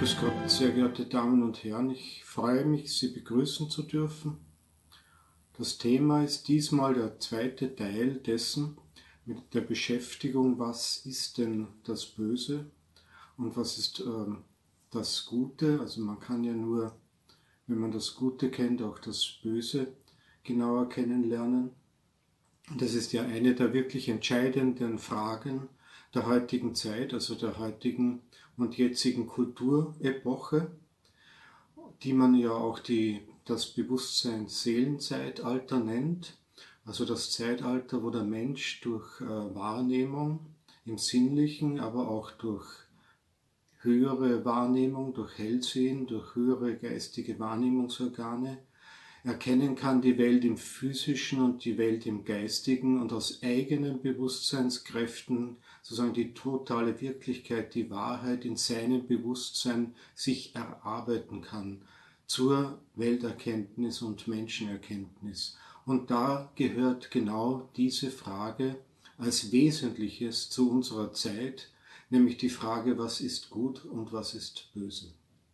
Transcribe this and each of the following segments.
Grüß Gott, sehr geehrte Damen und Herren, ich freue mich, Sie begrüßen zu dürfen. Das Thema ist diesmal der zweite Teil dessen mit der Beschäftigung, was ist denn das Böse und was ist das Gute. Also man kann ja nur, wenn man das Gute kennt, auch das Böse genauer kennenlernen. Und das ist ja eine der wirklich entscheidenden Fragen der heutigen Zeit, also der heutigen und jetzigen Kulturepoche, die man ja auch das Bewusstseins-Seelenzeitalter nennt, also das Zeitalter, wo der Mensch durch Wahrnehmung im Sinnlichen, aber auch durch höhere Wahrnehmung, durch Hellsehen, durch höhere geistige Wahrnehmungsorgane erkennen kann, die Welt im Physischen und die Welt im Geistigen und aus eigenen Bewusstseinskräften sozusagen die totale Wirklichkeit, die Wahrheit in seinem Bewusstsein sich erarbeiten kann zur Welterkenntnis und Menschenerkenntnis. Und da gehört genau diese Frage als Wesentliches zu unserer Zeit, nämlich die Frage, was ist gut und was ist böse.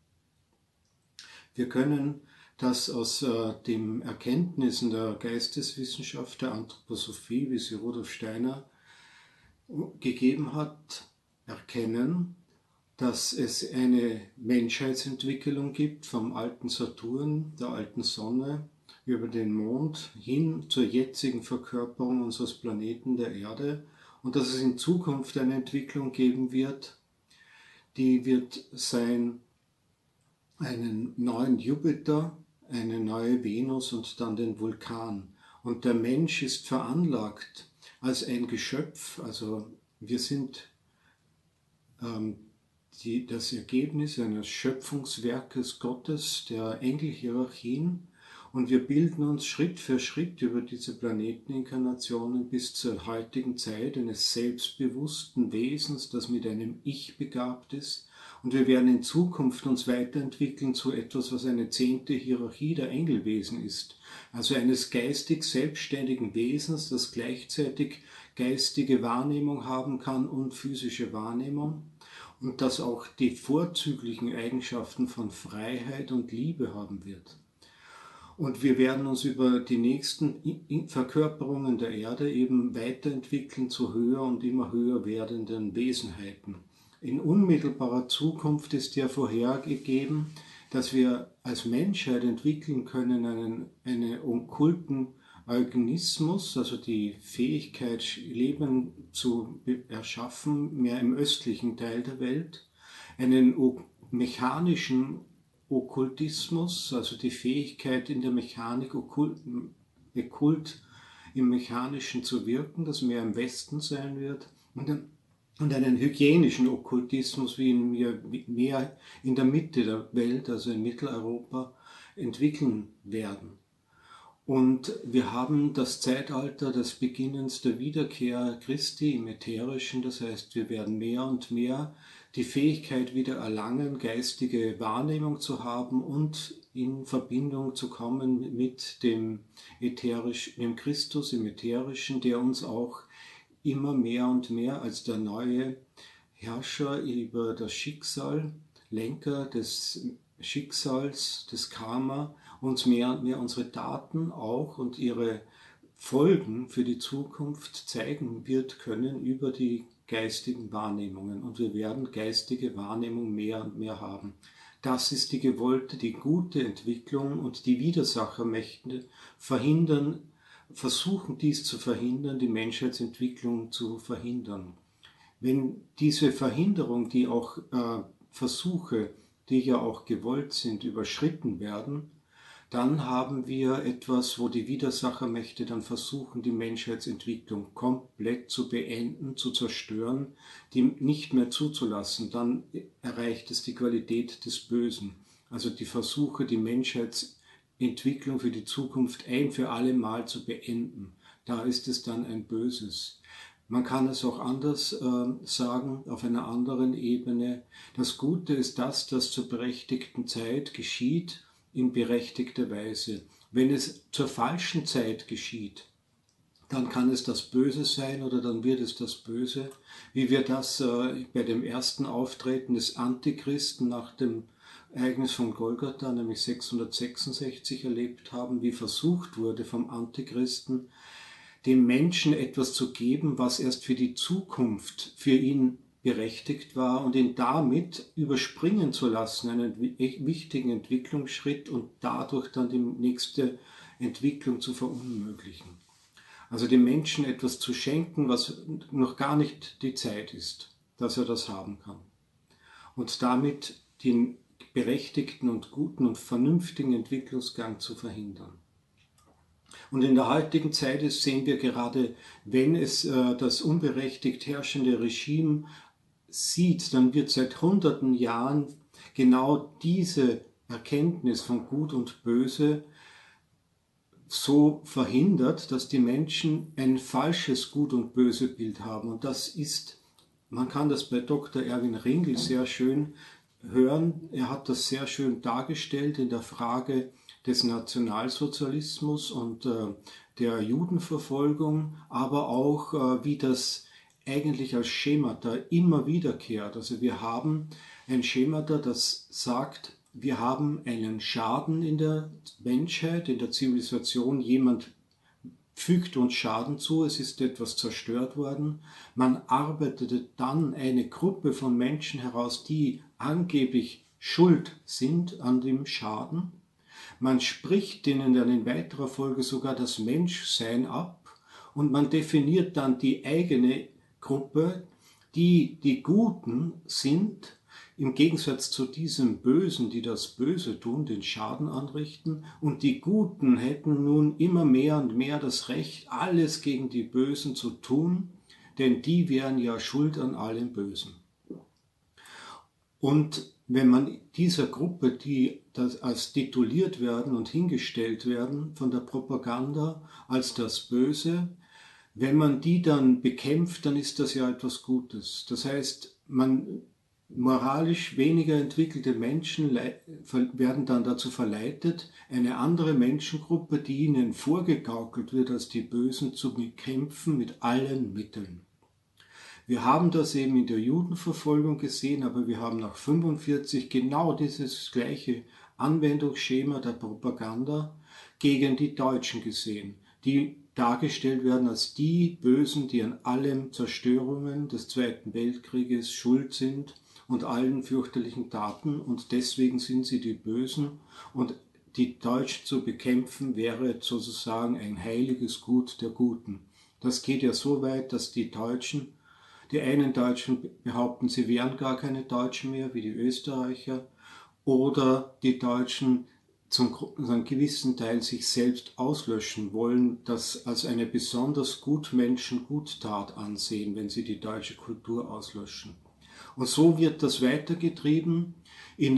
Wir können das aus den Erkenntnissen der Geisteswissenschaft, der Anthroposophie, wie sie Rudolf Steiner gegeben hat, erkennen, dass es eine Menschheitsentwicklung gibt vom alten Saturn, der alten Sonne, über den Mond hin zur jetzigen Verkörperung unseres Planeten, der Erde, und dass es in Zukunft eine Entwicklung geben wird, die wird sein, einen neuen Jupiter, eine neue Venus und dann den Vulkan. Und der Mensch ist veranlagt als ein Geschöpf, also wir sind das Ergebnis eines Schöpfungswerkes Gottes, der Engelhierarchien, und wir bilden uns Schritt für Schritt über diese Planeteninkarnationen bis zur heutigen Zeit eines selbstbewussten Wesens, das mit einem Ich begabt ist. Und wir werden in Zukunft uns weiterentwickeln zu etwas, was eine 10. Hierarchie der Engelwesen ist. Also eines geistig selbstständigen Wesens, das gleichzeitig geistige Wahrnehmung haben kann und physische Wahrnehmung. Und das auch die vorzüglichen Eigenschaften von Freiheit und Liebe haben wird. Und wir werden uns über die nächsten Verkörperungen der Erde eben weiterentwickeln zu höher und immer höher werdenden Wesenheiten. In unmittelbarer Zukunft ist ja vorhergegeben, dass wir als Menschheit entwickeln können einen okkulten Eugenismus, also die Fähigkeit, Leben zu erschaffen, mehr im östlichen Teil der Welt, einen mechanischen Okkultismus, also die Fähigkeit in der Mechanik okkult im Mechanischen zu wirken, das mehr im Westen sein wird, und einen hygienischen Okkultismus, wie wir mehr in der Mitte der Welt, also in Mitteleuropa, entwickeln werden. Und wir haben das Zeitalter des Beginnens der Wiederkehr Christi im Ätherischen, das heißt, wir werden mehr und mehr die Fähigkeit wieder erlangen, geistige Wahrnehmung zu haben und in Verbindung zu kommen mit dem Christus im Ätherischen, der uns auch immer mehr und mehr als der neue Herrscher über das Schicksal, Lenker des Schicksals, des Karma, uns mehr und mehr unsere Daten auch und ihre Folgen für die Zukunft zeigen wird können über die geistigen Wahrnehmungen. Und wir werden geistige Wahrnehmung mehr und mehr haben. Das ist die gewollte, die gute Entwicklung, und die Widersachermächte versuchen dies zu verhindern, die Menschheitsentwicklung zu verhindern. Wenn diese Verhinderung, die auch Versuche, die ja auch gewollt sind, überschritten werden, dann haben wir etwas, wo die Widersachermächte dann versuchen, die Menschheitsentwicklung komplett zu beenden, zu zerstören, die nicht mehr zuzulassen. Dann erreicht es die Qualität des Bösen. Also die Versuche, die Menschheitsentwicklung für die Zukunft ein für alle Mal zu beenden. Da ist es dann ein Böses. Man kann es auch anders sagen, auf einer anderen Ebene. Das Gute ist das zur berechtigten Zeit geschieht, in berechtigter Weise. Wenn es zur falschen Zeit geschieht, dann kann es das Böse sein oder dann wird es das Böse, wie wir das bei dem ersten Auftreten des Antichristen nach dem Ereignis von Golgatha, nämlich 666, erlebt haben, wie versucht wurde vom Antichristen, dem Menschen etwas zu geben, was erst für die Zukunft für ihn berechtigt war und ihn damit überspringen zu lassen, einen wichtigen Entwicklungsschritt und dadurch dann die nächste Entwicklung zu verunmöglichen. Also dem Menschen etwas zu schenken, was noch gar nicht die Zeit ist, dass er das haben kann. Und damit den berechtigten und guten und vernünftigen Entwicklungsgang zu verhindern. Und in der heutigen Zeit sehen wir gerade, wenn es das unberechtigt herrschende Regime sieht, dann wird seit hunderten Jahren genau diese Erkenntnis von Gut und Böse so verhindert, dass die Menschen ein falsches Gut- und Böse-Bild haben. Und das ist, man kann das bei Dr. Erwin Ringel sehr schön hören. Er hat das sehr schön dargestellt in der Frage des Nationalsozialismus und der Judenverfolgung, aber auch wie das eigentlich als Schemata immer wiederkehrt. Also wir haben ein Schemata, das sagt, wir haben einen Schaden in der Menschheit, in der Zivilisation. Jemand fügt uns Schaden zu, es ist etwas zerstört worden. Man arbeitete dann eine Gruppe von Menschen heraus, die angeblich schuld sind an dem Schaden. Man spricht denen dann in weiterer Folge sogar das Menschsein ab und man definiert dann die eigene Gruppe, die die Guten sind, im Gegensatz zu diesem Bösen, die das Böse tun, den Schaden anrichten, und die Guten hätten nun immer mehr und mehr das Recht, alles gegen die Bösen zu tun, denn die wären ja schuld an allem Bösen. Und wenn man dieser Gruppe, die das als tituliert werden und hingestellt werden von der Propaganda als das Böse, wenn man die dann bekämpft, dann ist das ja etwas Gutes. Das heißt, moralisch weniger entwickelte Menschen werden dann dazu verleitet, eine andere Menschengruppe, die ihnen vorgegaukelt wird, als die Bösen zu bekämpfen mit allen Mitteln. Wir haben das eben in der Judenverfolgung gesehen, aber wir haben nach 1945 genau dieses gleiche Anwendungsschema der Propaganda gegen die Deutschen gesehen, die dargestellt werden als die Bösen, die an allen Zerstörungen des Zweiten Weltkrieges schuld sind und allen fürchterlichen Taten, und deswegen sind sie die Bösen, und die Deutschen zu bekämpfen wäre sozusagen ein heiliges Gut der Guten. Das geht ja so weit, dass die einen Deutschen behaupten, sie wären gar keine Deutschen mehr, wie die Österreicher, oder die Deutschen zum einem gewissen Teil sich selbst auslöschen wollen, das als eine besonders Gutmenschen-Guttat ansehen, wenn sie die deutsche Kultur auslöschen. Und so wird das weitergetrieben in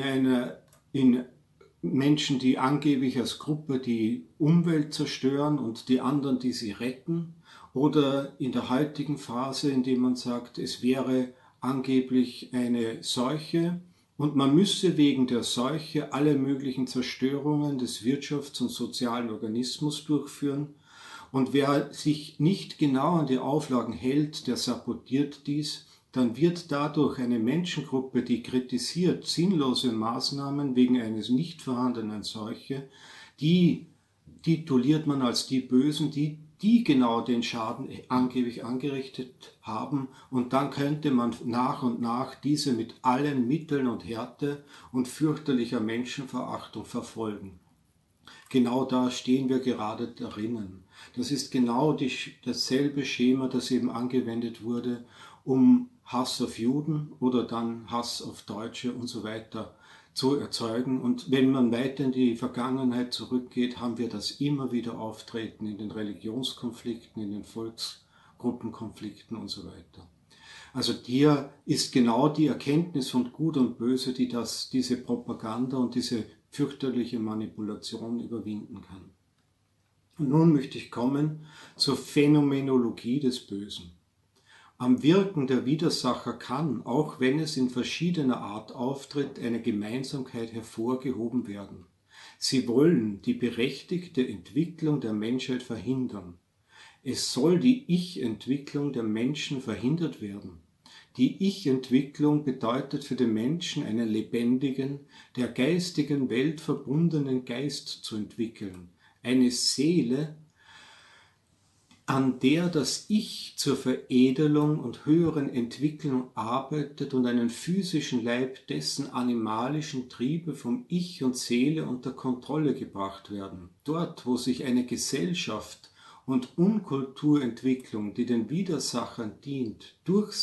Menschen, die angeblich als Gruppe die Umwelt zerstören und die anderen, die sie retten, oder in der heutigen Phase, in der man sagt, es wäre angeblich eine Seuche und man müsse wegen der Seuche alle möglichen Zerstörungen des Wirtschafts- und sozialen Organismus durchführen. Und wer sich nicht genau an die Auflagen hält, der sabotiert dies. Dann wird dadurch eine Menschengruppe, die kritisiert sinnlose Maßnahmen wegen eines nicht vorhandenen Seuche, die tituliert man als die Bösen, die genau den Schaden angeblich angerichtet haben, und dann könnte man nach und nach diese mit allen Mitteln und Härte und fürchterlicher Menschenverachtung verfolgen. Genau da stehen wir gerade drinnen. Das ist genau dasselbe Schema, das eben angewendet wurde, um Hass auf Juden oder dann Hass auf Deutsche und so weiter zu erzeugen. Und wenn man weiter in die Vergangenheit zurückgeht, haben wir das immer wieder auftreten in den Religionskonflikten, in den Volksgruppenkonflikten und so weiter. Also hier ist genau die Erkenntnis von Gut und Böse, die diese Propaganda und diese fürchterliche Manipulation überwinden kann. Und nun möchte ich kommen zur Phänomenologie des Bösen. Am Wirken der Widersacher kann, auch wenn es in verschiedener Art auftritt, eine Gemeinsamkeit hervorgehoben werden. Sie wollen die berechtigte Entwicklung der Menschheit verhindern. Es soll die Ich-Entwicklung der Menschen verhindert werden. Die Ich-Entwicklung bedeutet für den Menschen einen lebendigen, der geistigen Welt verbundenen Geist zu entwickeln, eine Seele, an der das Ich zur Veredelung und höheren Entwicklung arbeitet und einen physischen Leib, dessen animalischen Triebe vom Ich und Seele unter Kontrolle gebracht werden. Dort, wo sich eine Gesellschaft und Unkulturentwicklung, die den Widersachern dient,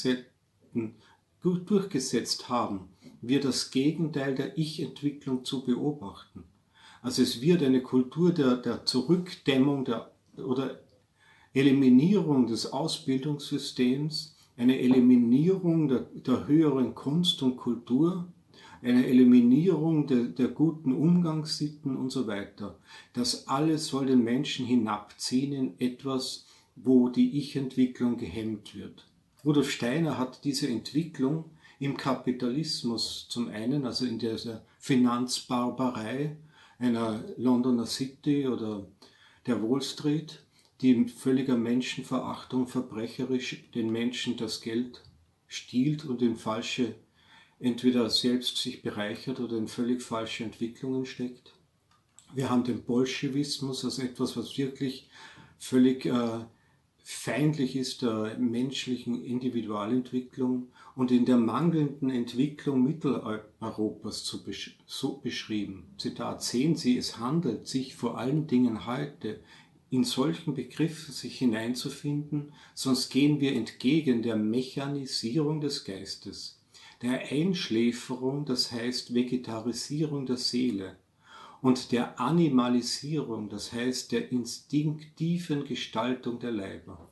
durchgesetzt haben, wird das Gegenteil der Ich-Entwicklung zu beobachten. Also es wird eine Kultur der Zurückdämmung oder Eliminierung des Ausbildungssystems, eine Eliminierung der höheren Kunst und Kultur, eine Eliminierung der guten Umgangssitten und so weiter. Das alles soll den Menschen hinabziehen in etwas, wo die Ich-Entwicklung gehemmt wird. Rudolf Steiner hat diese Entwicklung im Kapitalismus zum einen, also in dieser Finanzbarbarei einer Londoner City oder der Wall Street, die in völliger Menschenverachtung verbrecherisch den Menschen das Geld stiehlt und in falsche, entweder selbst sich bereichert oder in völlig falsche Entwicklungen steckt. Wir haben den Bolschewismus als etwas, was wirklich völlig feindlich ist der menschlichen Individualentwicklung und in der mangelnden Entwicklung Mitteleuropas so beschrieben. Zitat: Sehen Sie, es handelt sich vor allen Dingen heute in solchen Begriffen sich hineinzufinden, sonst gehen wir entgegen der Mechanisierung des Geistes, der Einschläferung, das heißt Vegetarisierung der Seele, und der Animalisierung, das heißt der instinktiven Gestaltung der Leiber.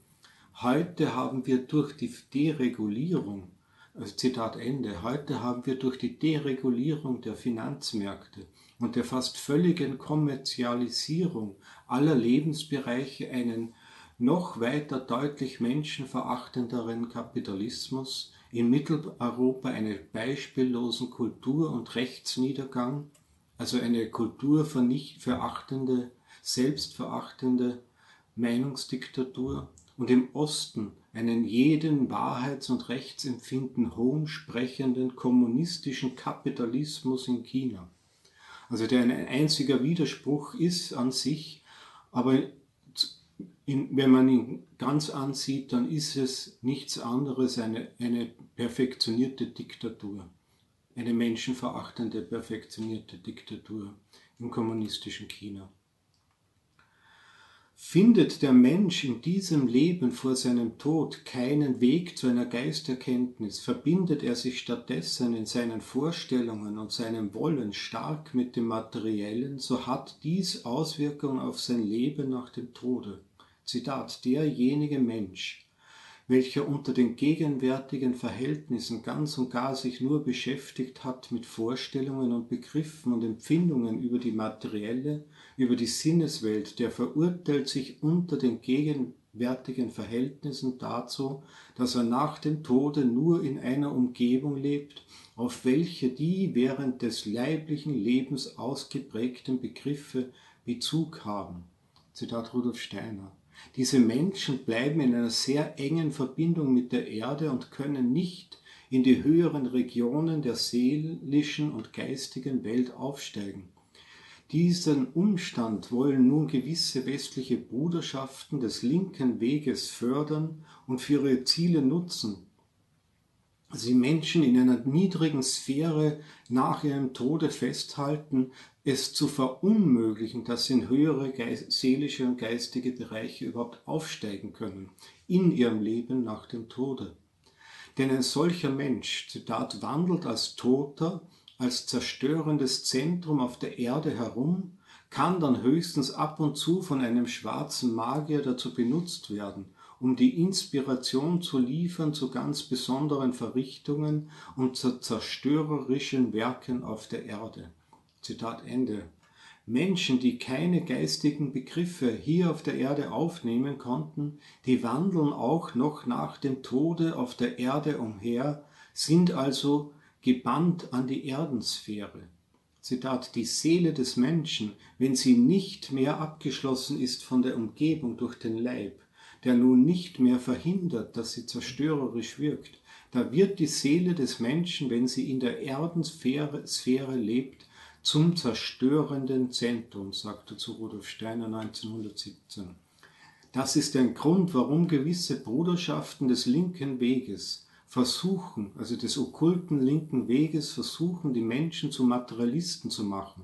Heute haben wir durch die Deregulierung, Zitat Ende, heute haben wir durch die Deregulierung der Finanzmärkte und der fast völligen Kommerzialisierung aller Lebensbereiche einen noch weiter deutlich menschenverachtenderen Kapitalismus, in Mitteleuropa einen beispiellosen Kultur- und Rechtsniedergang, also eine kulturverachtende, selbstverachtende Meinungsdiktatur, und im Osten einen jeden Wahrheits- und Rechtsempfinden hohnsprechenden kommunistischen Kapitalismus in China. Also der ein einziger Widerspruch ist an sich, aber wenn man ihn ganz ansieht, dann ist es nichts anderes eine perfektionierte Diktatur. Eine menschenverachtende, perfektionierte Diktatur im kommunistischen China. Findet der Mensch in diesem Leben vor seinem Tod keinen Weg zu einer Geisterkenntnis, verbindet er sich stattdessen in seinen Vorstellungen und seinem Wollen stark mit dem Materiellen, so hat dies Auswirkungen auf sein Leben nach dem Tode. Zitat: Derjenige Mensch, welcher unter den gegenwärtigen Verhältnissen ganz und gar sich nur beschäftigt hat mit Vorstellungen und Begriffen und Empfindungen über die materielle, über die Sinneswelt, der verurteilt sich unter den gegenwärtigen Verhältnissen dazu, dass er nach dem Tode nur in einer Umgebung lebt, auf welche die während des leiblichen Lebens ausgeprägten Begriffe Bezug haben. Zitat Rudolf Steiner. Diese Menschen bleiben in einer sehr engen Verbindung mit der Erde und können nicht in die höheren Regionen der seelischen und geistigen Welt aufsteigen. Diesen Umstand wollen nun gewisse westliche Bruderschaften des linken Weges fördern und für ihre Ziele nutzen. Sie Menschen in einer niedrigen Sphäre nach ihrem Tode festhalten, es zu verunmöglichen, dass sie in höhere seelische und geistige Bereiche überhaupt aufsteigen können, in ihrem Leben nach dem Tode. Denn ein solcher Mensch, Zitat, wandelt als Toter, als zerstörendes Zentrum auf der Erde herum, kann dann höchstens ab und zu von einem schwarzen Magier dazu benutzt werden, um die Inspiration zu liefern zu ganz besonderen Verrichtungen und zu zerstörerischen Werken auf der Erde. Zitat Ende. Menschen, die keine geistigen Begriffe hier auf der Erde aufnehmen konnten, die wandeln auch noch nach dem Tode auf der Erde umher, sind also gebannt an die Erdensphäre. Zitat: Die Seele des Menschen, wenn sie nicht mehr abgeschlossen ist von der Umgebung durch den Leib, der nun nicht mehr verhindert, dass sie zerstörerisch wirkt. Da wird die Seele des Menschen, wenn sie in der Erdensphäre lebt, zum zerstörenden Zentrum, sagte zu Rudolf Steiner 1917. Das ist ein Grund, warum gewisse Bruderschaften des linken Weges versuchen, also des okkulten linken Weges versuchen, die Menschen zu Materialisten zu machen,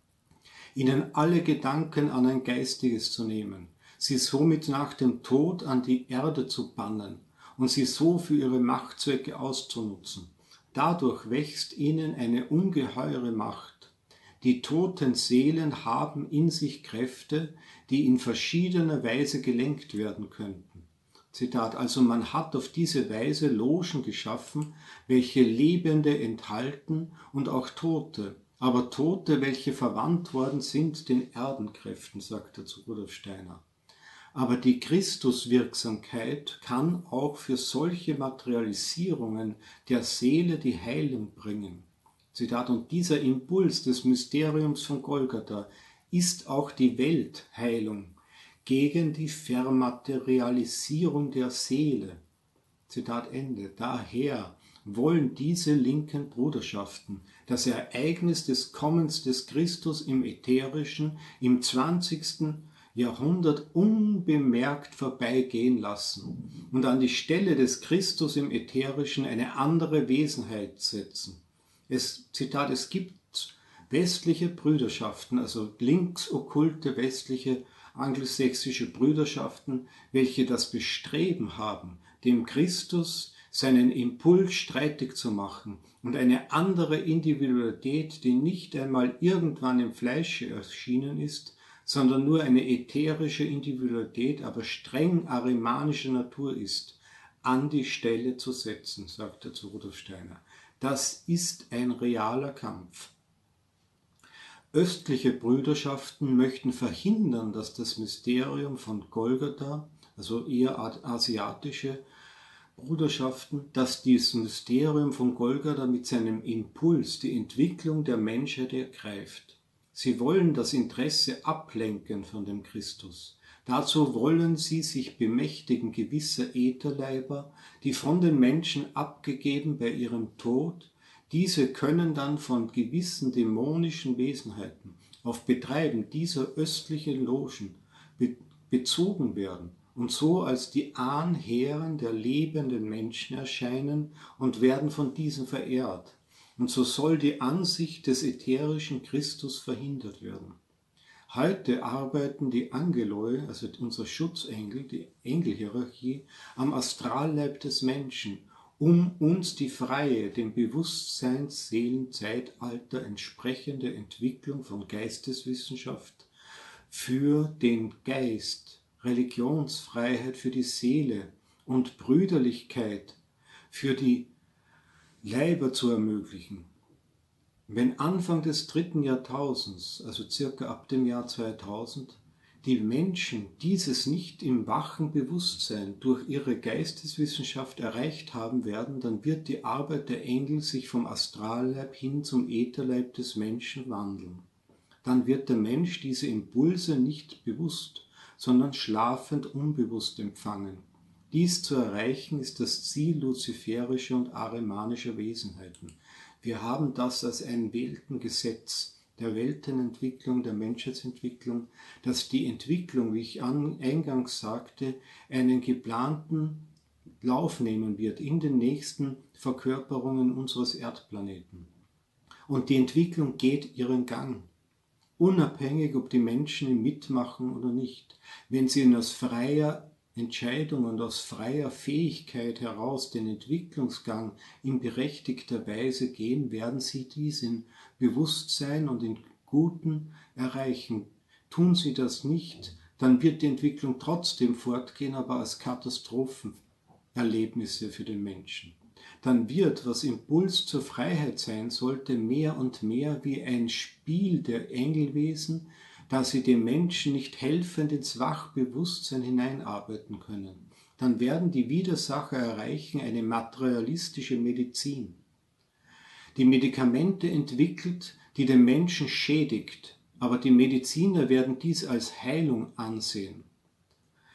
ihnen alle Gedanken an ein Geistiges zu nehmen, sie somit nach dem Tod an die Erde zu bannen und sie so für ihre Machtzwecke auszunutzen. Dadurch wächst ihnen eine ungeheure Macht. Die toten Seelen haben in sich Kräfte, die in verschiedener Weise gelenkt werden könnten. Zitat, also man hat auf diese Weise Logen geschaffen, welche Lebende enthalten und auch Tote, aber Tote, welche verwandt worden sind den Erdenkräften, sagt er zu Rudolf Steiner. Aber die Christuswirksamkeit kann auch für solche Materialisierungen der Seele die Heilung bringen. Zitat, und dieser Impuls des Mysteriums von Golgatha ist auch die Weltheilung gegen die Vermaterialisierung der Seele. Zitat Ende. Daher wollen diese linken Bruderschaften das Ereignis des Kommens des Christus im Ätherischen im 20. Jahrhundert unbemerkt vorbeigehen lassen und an die Stelle des Christus im Ätherischen eine andere Wesenheit setzen. Zitat, es gibt westliche Brüderschaften, also linksokkulte westliche angelsächsische Brüderschaften, welche das Bestreben haben, dem Christus seinen Impuls streitig zu machen und eine andere Individualität, die nicht einmal irgendwann im Fleische erschienen ist, sondern nur eine ätherische Individualität, aber streng arimanischer Natur ist, an die Stelle zu setzen, sagt er zu Rudolf Steiner. Das ist ein realer Kampf. Östliche Brüderschaften möchten verhindern, dass das Mysterium von Golgatha, also eher asiatische Bruderschaften, dass dieses Mysterium von Golgatha mit seinem Impuls die Entwicklung der Menschheit ergreift. Sie wollen das Interesse ablenken von dem Christus. Dazu wollen sie sich bemächtigen gewisser Ätherleiber, die von den Menschen abgegeben bei ihrem Tod. Diese können dann von gewissen dämonischen Wesenheiten auf Betreiben dieser östlichen Logen bezogen werden und so als die Ahnherren der lebenden Menschen erscheinen und werden von diesen verehrt. Und so soll die Ansicht des ätherischen Christus verhindert werden. Heute arbeiten die Angeloi, also unsere Schutzengel, die Engelhierarchie, am Astralleib des Menschen, um uns die freie, dem Bewusstseinsseelenzeitalter entsprechende Entwicklung von Geisteswissenschaft für den Geist, Religionsfreiheit für die Seele und Brüderlichkeit für die Leiber zu ermöglichen. Wenn Anfang des 3. Jahrtausends, also circa ab dem Jahr 2000, die Menschen dieses nicht im wachen Bewusstsein durch ihre Geisteswissenschaft erreicht haben werden, dann wird die Arbeit der Engel sich vom Astralleib hin zum Ätherleib des Menschen wandeln. Dann wird der Mensch diese Impulse nicht bewusst, sondern schlafend unbewusst empfangen. Dies zu erreichen ist das Ziel luziferischer und arimanischer Wesenheiten. Wir haben das als ein Weltengesetz der Weltenentwicklung, der Menschheitsentwicklung, dass die Entwicklung, wie ich eingangs sagte, einen geplanten Lauf nehmen wird in den nächsten Verkörperungen unseres Erdplaneten. Und die Entwicklung geht ihren Gang, unabhängig, ob die Menschen mitmachen oder nicht. Wenn sie aus freier Entscheidung und aus freier Fähigkeit heraus den Entwicklungsgang in berechtigter Weise gehen, werden sie dies in Bewusstsein und in Guten erreichen. Tun sie das nicht, dann wird die Entwicklung trotzdem fortgehen, aber als Katastrophenerlebnisse für den Menschen. Dann wird, was Impuls zur Freiheit sein sollte, mehr und mehr wie ein Spiel der Engelwesen, da sie dem Menschen nicht helfend ins Wachbewusstsein hineinarbeiten können. Dann werden die Widersacher erreichen eine materialistische Medizin, die Medikamente entwickelt, die den Menschen schädigt, aber die Mediziner werden dies als Heilung ansehen.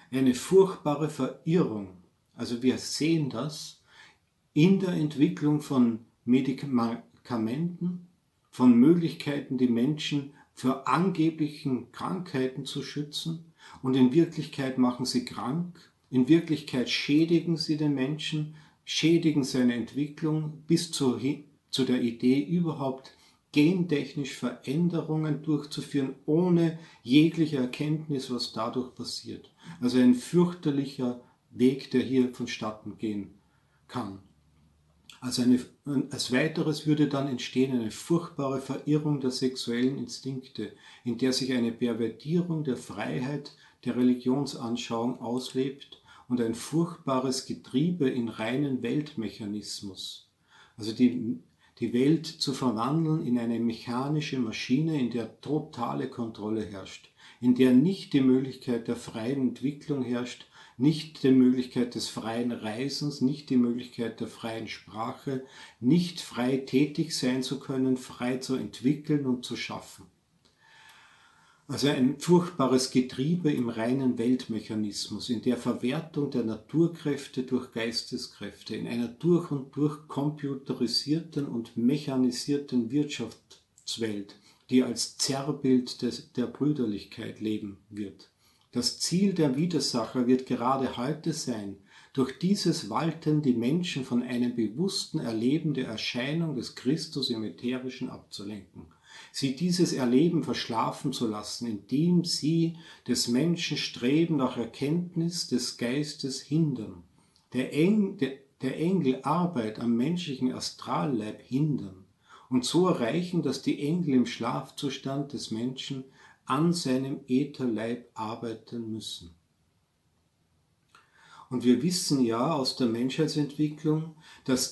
eine furchtbare Verirrung. Also wir sehen das in der Entwicklung von Medikamenten, von Möglichkeiten, die Menschen vor angeblichen Krankheiten zu schützen, und in Wirklichkeit machen sie krank, in Wirklichkeit schädigen sie den Menschen, schädigen seine Entwicklung bis zu der Idee, überhaupt gentechnisch Veränderungen durchzuführen, ohne jegliche Erkenntnis, was dadurch passiert. Also ein fürchterlicher Weg, der hier vonstatten gehen kann. Also als weiteres würde dann entstehen eine furchtbare Verirrung der sexuellen Instinkte, in der sich eine Pervertierung der Freiheit der Religionsanschauung auslebt und ein furchtbares Getriebe in reinen Weltmechanismus. Also die Welt zu verwandeln in eine mechanische Maschine, in der totale Kontrolle herrscht, in der nicht die Möglichkeit der freien Entwicklung herrscht, nicht die Möglichkeit des freien Reisens, nicht die Möglichkeit der freien Sprache, nicht frei tätig sein zu können, frei zu entwickeln und zu schaffen. Also ein furchtbares Getriebe im reinen Weltmechanismus, in der Verwertung der Naturkräfte durch Geisteskräfte, in einer durch und durch computerisierten und mechanisierten Wirtschaftswelt, die als Zerrbild der Brüderlichkeit leben wird. Das Ziel der Widersacher wird gerade heute sein, durch dieses Walten die Menschen von einem bewussten Erleben der Erscheinung des Christus im Ätherischen abzulenken, sie dieses Erleben verschlafen zu lassen, indem sie des Menschen Streben nach Erkenntnis des Geistes hindern, der Engel Arbeit am menschlichen Astralleib hindern und so erreichen, dass die Engel im Schlafzustand des Menschen an seinem Ätherleib arbeiten müssen. Und wir wissen ja aus der Menschheitsentwicklung, dass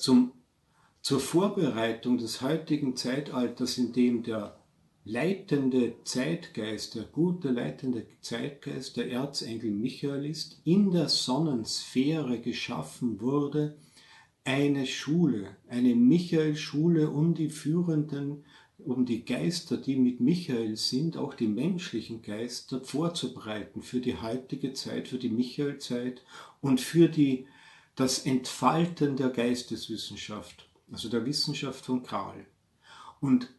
zur Vorbereitung des heutigen Zeitalters, in dem der leitende Zeitgeist, der gute leitende Zeitgeist, der Erzengel Michael ist, in der Sonnensphäre geschaffen wurde, eine Schule, eine Michael-Schule, um die Führenden, um die Geister, die mit Michael sind, auch die menschlichen Geister vorzubereiten für die heutige Zeit, für die Michael-Zeit und für das Entfalten der Geisteswissenschaft, also der Wissenschaft von Kral. Und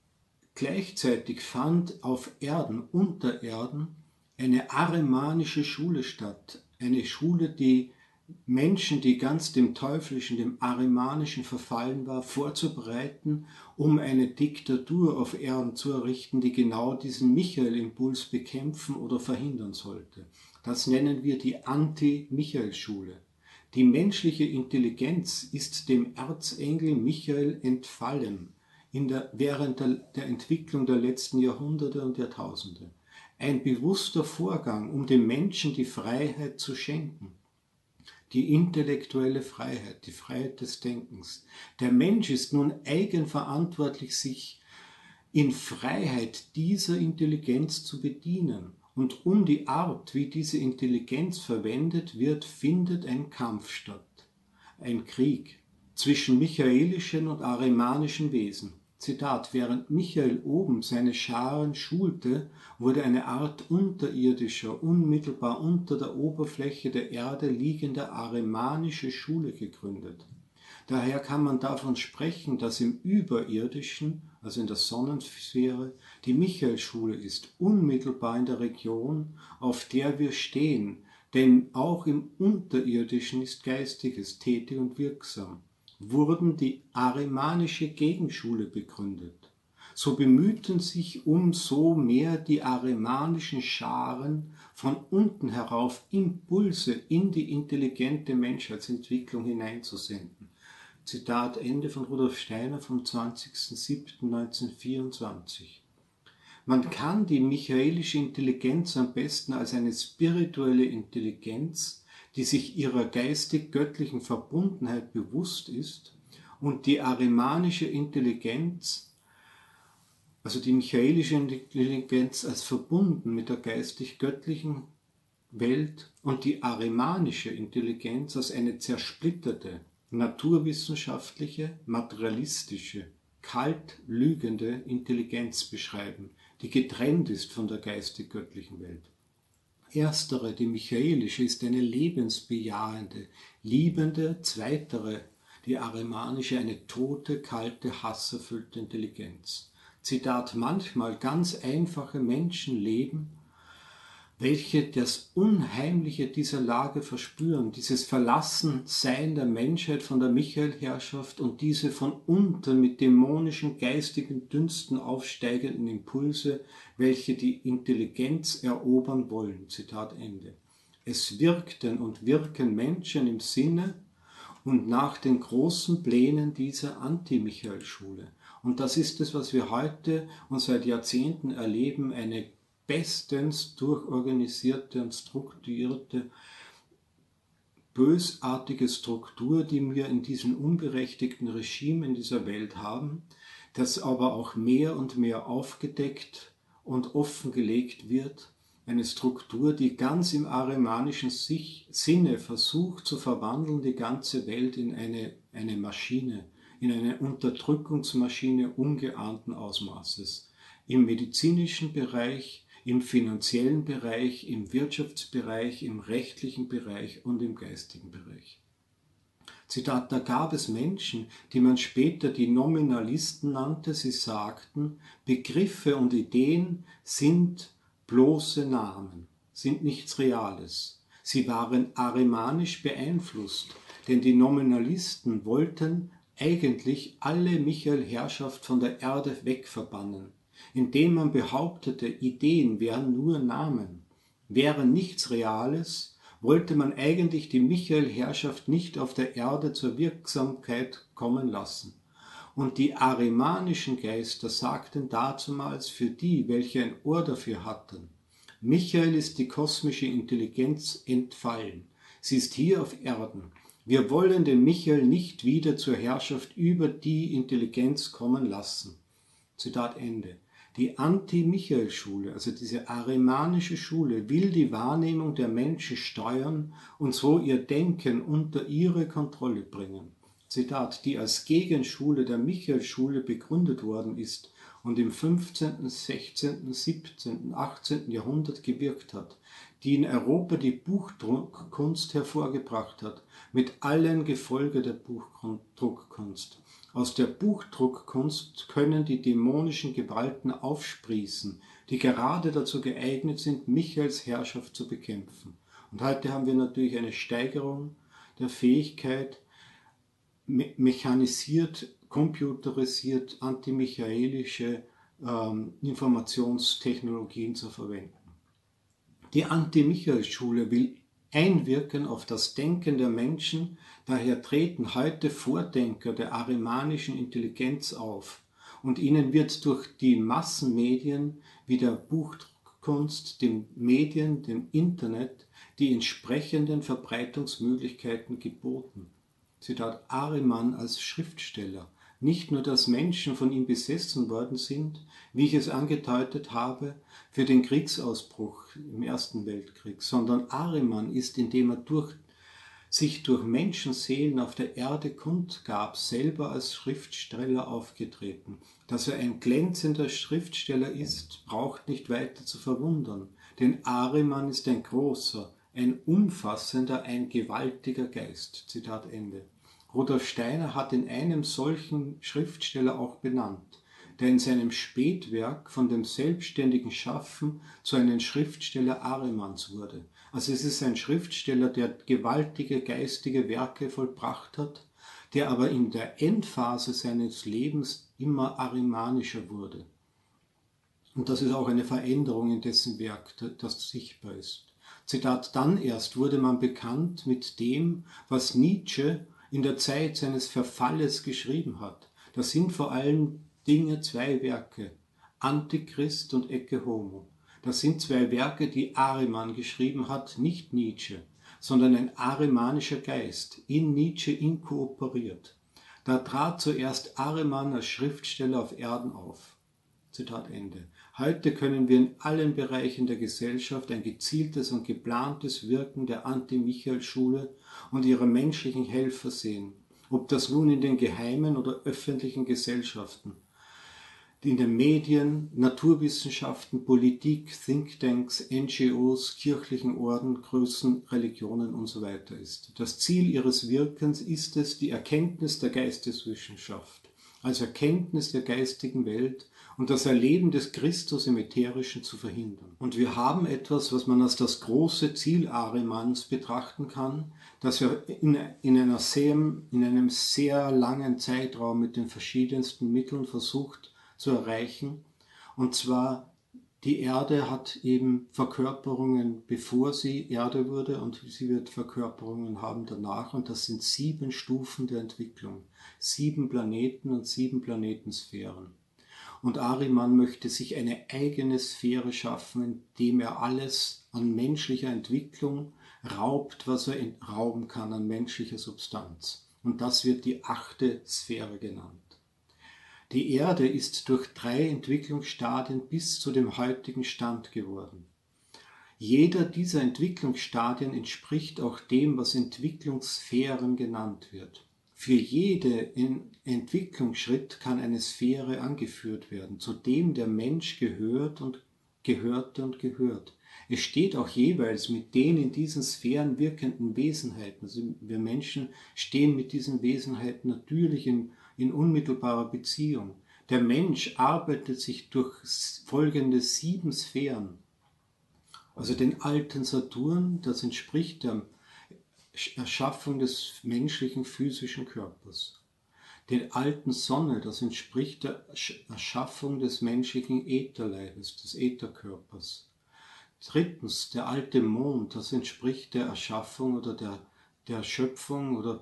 gleichzeitig fand auf Erden, unter Erden, eine arimanische Schule statt, eine Schule, die Menschen, die ganz dem Teuflischen, dem Arimanischen verfallen war, vorzubereiten, um eine Diktatur auf Erden zu errichten, die genau diesen Michael-Impuls bekämpfen oder verhindern sollte. Das nennen wir die Anti-Michael-Schule. Die menschliche Intelligenz ist dem Erzengel Michael entfallen während der Entwicklung der letzten Jahrhunderte und Jahrtausende. Ein bewusster Vorgang, um dem Menschen die Freiheit zu schenken. Die intellektuelle Freiheit, die Freiheit des Denkens. Der Mensch ist nun eigenverantwortlich, sich in Freiheit dieser Intelligenz zu bedienen. Und um die Art, wie diese Intelligenz verwendet wird, findet ein Kampf statt. Ein Krieg zwischen michaelischen und arimanischen Wesen. Zitat: Während Michael oben seine Scharen schulte, wurde eine Art unterirdischer, unmittelbar unter der Oberfläche der Erde liegender arimanische Schule gegründet. Daher kann man davon sprechen, dass im Überirdischen, also in der Sonnensphäre, die Michaelschule ist, unmittelbar in der Region, auf der wir stehen, denn auch im Unterirdischen ist Geistiges tätig und wirksam, wurden die arimanische Gegenschule begründet. So bemühten sich umso mehr die arimanischen Scharen, von unten herauf Impulse in die intelligente Menschheitsentwicklung hineinzusenden. Zitat Ende von Rudolf Steiner vom 20.07.1924. Man kann die michaelische Intelligenz am besten als eine spirituelle Intelligenz, die sich ihrer geistig-göttlichen Verbundenheit bewusst ist, und die arimanische Intelligenz, also die michaelische Intelligenz, als verbunden mit der geistig-göttlichen Welt und die arimanische Intelligenz als eine zersplitterte, naturwissenschaftliche, materialistische, kalt lügende Intelligenz beschreiben, die getrennt ist von der geistig-göttlichen Welt. Erstere, die michaelische, ist eine lebensbejahende, liebende, zweitere, die arimanische, eine tote, kalte, hasserfüllte Intelligenz. Zitat: Manchmal ganz einfache Menschen leben, welche das Unheimliche dieser Lage verspüren, dieses Verlassensein der Menschheit von der Michael-Herrschaft und diese von unten mit dämonischen geistigen Dünsten aufsteigenden Impulse, welche die Intelligenz erobern wollen. Zitat Ende. Es wirkten und wirken Menschen im Sinne und nach den großen Plänen dieser Anti-Michael-Schule. Und das ist es, was wir heute und seit Jahrzehnten erleben, eine bestens durchorganisierte und strukturierte, bösartige Struktur, die wir in diesem unberechtigten Regime in dieser Welt haben, das aber auch mehr und mehr aufgedeckt und offengelegt wird. Eine Struktur, die ganz im arimanischen Sinne versucht zu verwandeln, die ganze Welt in eine Maschine, in eine Unterdrückungsmaschine ungeahnten Ausmaßes. Im medizinischen Bereich, im finanziellen Bereich, im Wirtschaftsbereich, im rechtlichen Bereich und im geistigen Bereich. Zitat: Da gab es Menschen, die man später die Nominalisten nannte. Sie sagten, Begriffe und Ideen sind bloße Namen, sind nichts Reales. Sie waren arimanisch beeinflusst, denn die Nominalisten wollten eigentlich alle Michael-Herrschaft von der Erde wegverbannen, indem man behauptete, Ideen wären nur Namen, wären nichts Reales, wollte man eigentlich die Michael-Herrschaft nicht auf der Erde zur Wirksamkeit kommen lassen. Und die arimanischen Geister sagten dazumals für die, welche ein Ohr dafür hatten, Michael ist die kosmische Intelligenz entfallen. Sie ist hier auf Erden. Wir wollen den Michael nicht wieder zur Herrschaft über die Intelligenz kommen lassen. Zitat Ende. Die Anti-Michael-Schule, also diese arimanische Schule, will die Wahrnehmung der Menschen steuern und so ihr Denken unter ihre Kontrolle bringen. Zitat: Die als Gegenschule der Michael-Schule begründet worden ist und im 15., 16., 17., 18. Jahrhundert gewirkt hat, die in Europa die Buchdruckkunst hervorgebracht hat, mit allen Gefolge der Buchdruckkunst. Aus der Buchdruckkunst können die dämonischen Gewalten aufsprießen, die gerade dazu geeignet sind, Michaels Herrschaft zu bekämpfen. Und heute haben wir natürlich eine Steigerung der Fähigkeit, mechanisiert, computerisiert, antimichaelische Informationstechnologien zu verwenden. Die Anti-Michael-Schule will einwirken auf das Denken der Menschen, daher treten heute Vordenker der arimanischen Intelligenz auf und ihnen wird durch die Massenmedien wie der Buchkunst, den Medien, dem Internet die entsprechenden Verbreitungsmöglichkeiten geboten. Zitat: Ariman als Schriftsteller. Nicht nur, dass Menschen von ihm besessen worden sind, wie ich es angedeutet habe, für den Kriegsausbruch im Ersten Weltkrieg, sondern Ariman ist, indem er sich durch Menschenseelen auf der Erde kundgab, selber als Schriftsteller aufgetreten. Dass er ein glänzender Schriftsteller ist, braucht nicht weiter zu verwundern, denn Ariman ist ein großer, ein umfassender, ein gewaltiger Geist. Zitat Ende. Rudolf Steiner hat in einem solchen Schriftsteller auch benannt, der in seinem Spätwerk von dem selbstständigen Schaffen zu einem Schriftsteller Arimans wurde. Also es ist ein Schriftsteller, der gewaltige geistige Werke vollbracht hat, der aber in der Endphase seines Lebens immer arimanischer wurde. Und das ist auch eine Veränderung in dessen Werk, das sichtbar ist. Zitat: Dann erst wurde man bekannt mit dem, was Nietzsche in der Zeit seines Verfalles geschrieben hat. Das sind vor allem Dinge zwei Werke, Antichrist und Ecce Homo. Das sind zwei Werke, die Ariman geschrieben hat, nicht Nietzsche, sondern ein arimanischer Geist, in Nietzsche inkorporiert. Da trat zuerst Ariman als Schriftsteller auf Erden auf. Zitat Ende. Heute können wir in allen Bereichen der Gesellschaft ein gezieltes und geplantes Wirken der Anti-Michael-Schule und ihrer menschlichen Helfer sehen, ob das nun in den geheimen oder öffentlichen Gesellschaften in den Medien, Naturwissenschaften, Politik, Thinktanks, NGOs, kirchlichen Orden, Größen, Religionen und so weiter ist. Das Ziel ihres Wirkens ist es, die Erkenntnis der Geisteswissenschaft als Erkenntnis der geistigen Welt und das Erleben des Christus im Ätherischen zu verhindern. Und wir haben etwas, was man als das große Ziel Ahrimans betrachten kann, das er in einem sehr langen Zeitraum mit den verschiedensten Mitteln versucht zu erreichen. Und zwar, die Erde hat eben Verkörperungen, bevor sie Erde wurde, und sie wird Verkörperungen haben danach. Und das sind 7 Stufen der Entwicklung, 7 Planeten und 7 Planetensphären. Und Ahriman möchte sich eine eigene Sphäre schaffen, indem er alles an menschlicher Entwicklung raubt, was er rauben kann an menschlicher Substanz. Und das wird die 8. Sphäre genannt. Die Erde ist durch 3 Entwicklungsstadien bis zu dem heutigen Stand geworden. Jeder dieser Entwicklungsstadien entspricht auch dem, was Entwicklungssphären genannt wird. Für jeden Entwicklungsschritt kann eine Sphäre angeführt werden, zu dem der Mensch gehört und gehörte und gehört. Es steht auch jeweils mit den in diesen Sphären wirkenden Wesenheiten. Also wir Menschen stehen mit diesen Wesenheiten natürlich in unmittelbarer Beziehung. Der Mensch arbeitet sich durch folgende 7 Sphären. Also den alten Saturn, das entspricht der Erschaffung des menschlichen physischen Körpers. Den alten Sonne, das entspricht der Erschaffung des menschlichen Ätherleibes, des Ätherkörpers. Drittens, der alte Mond, das entspricht der Erschaffung oder der Schöpfung oder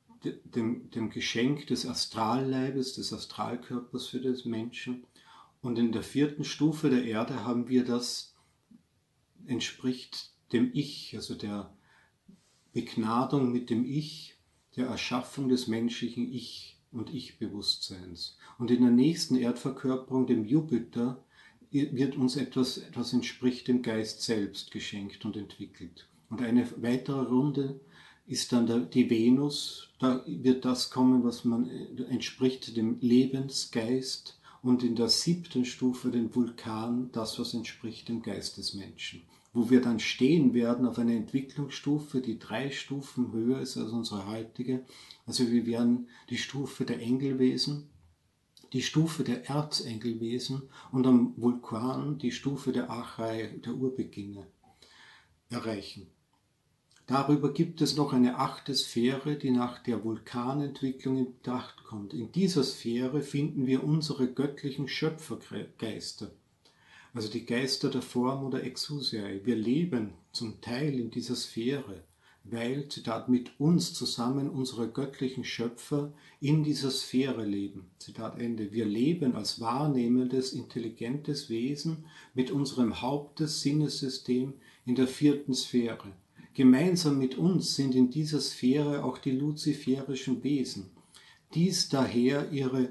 dem Geschenk des Astralleibes, des Astralkörpers für den Menschen. Und in der 4. Stufe der Erde haben wir das, entspricht dem Ich, also der Begnadung mit dem Ich, der Erschaffung des menschlichen Ich und Ich-Bewusstseins. Und in der nächsten Erdverkörperung, dem Jupiter, wird uns etwas entspricht dem Geist selbst geschenkt und entwickelt. Und eine weitere Runde ist dann die Venus, da wird das kommen, was man entspricht dem Lebensgeist, und in der 7. Stufe den Vulkan, das, was entspricht dem Geist des Menschen. Wo wir dann stehen werden auf einer Entwicklungsstufe, die 3 Stufen höher ist als unsere heutige. Also wir werden die Stufe der Engelwesen, die Stufe der Erzengelwesen und am Vulkan die Stufe der Achai, der Urbeginne, erreichen. Darüber gibt es noch eine 8. Sphäre, die nach der Vulkanentwicklung in Betracht kommt. In dieser Sphäre finden wir unsere göttlichen Schöpfergeister, also die Geister der Form oder Exousiae. Wir leben zum Teil in dieser Sphäre, weil, Zitat, mit uns zusammen unsere göttlichen Schöpfer in dieser Sphäre leben. Zitat Ende. Wir leben als wahrnehmendes, intelligentes Wesen mit unserem Hauptsinnesystem in der 4. Sphäre. Gemeinsam mit uns sind in dieser Sphäre auch die luziferischen Wesen. Diese daher